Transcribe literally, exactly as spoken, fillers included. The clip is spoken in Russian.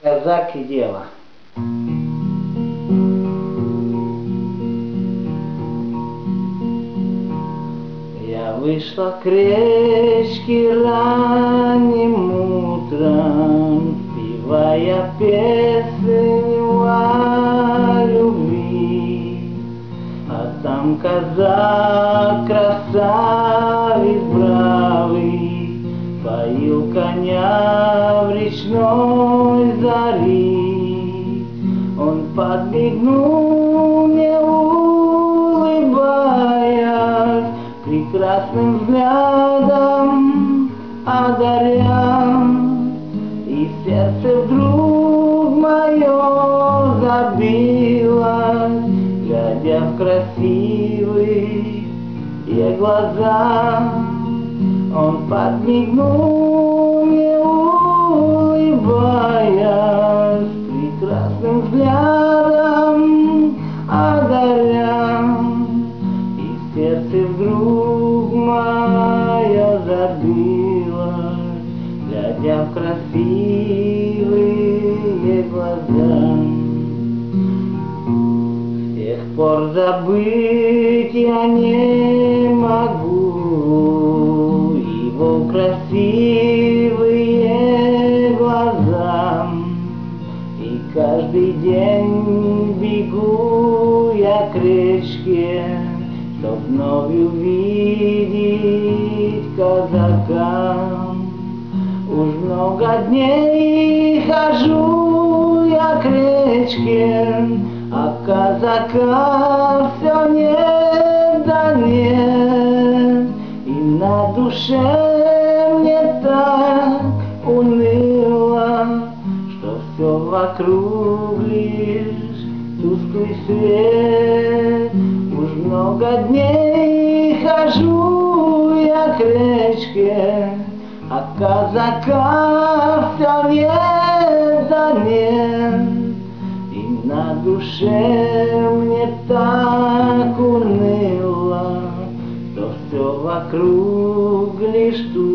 Казак и дева. Я вышла к речке ранним утром, певая песню о любви. А там казак, красавец бравый, поил коня в речной зари. Он подмигнул мне, улыбаясь, прекрасным взглядом одаря, и сердце вдруг мое забилось, глядя в красивые глаза. Он подмигнул мне, улыбаясь, прекрасным взглядом одаря, и сердце вдруг мое забилось, глядя в красивые глаза. С тех пор забыть я не могу его красивые глаза, и каждый день бегу я к речке, чтоб вновь увидеть казака. Уж много дней хожу я к речке, а казака все нет да нет, и на душе мне так уныло, что все вокруг лишь тусклый свет. Уж много дней хожу я к речке, а казака все нет да нет, и на душе мне так уныло, что все вокруг лишь тут